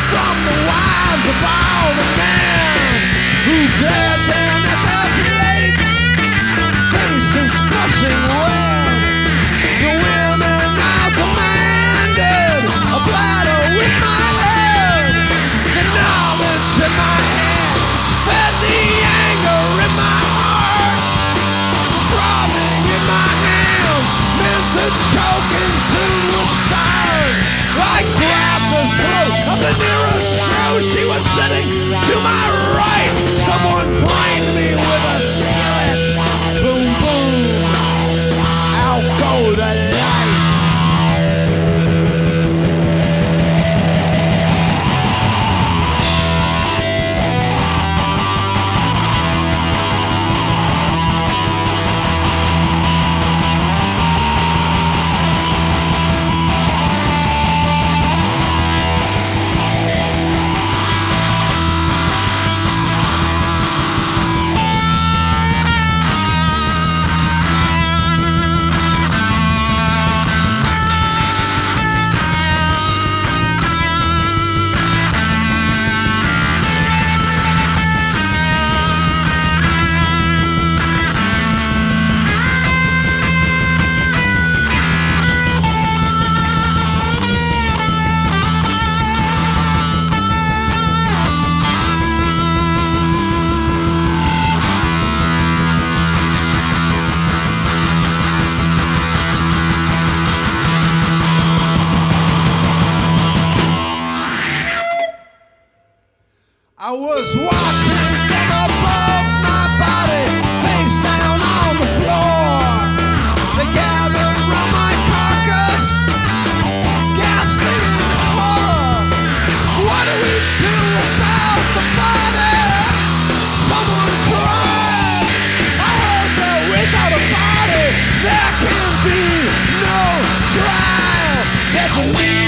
from the wives of all the men who glared down at their plates, faces flushing red. The women now demanded a platter with my head. The knowledge in my head fed the anger in my heart. Throbbing in my hands meant the choking soon would start. I grabbed the throat of the nearest show. She was sitting to my right. Someone blamed me with a skillet. Boom, boom. Out go the lights. I was watching from above my body, face down on the floor. They gathered round my carcass, gasping in horror. What do we do about the body? Someone cried. I heard that without a body there can be no trial. There's a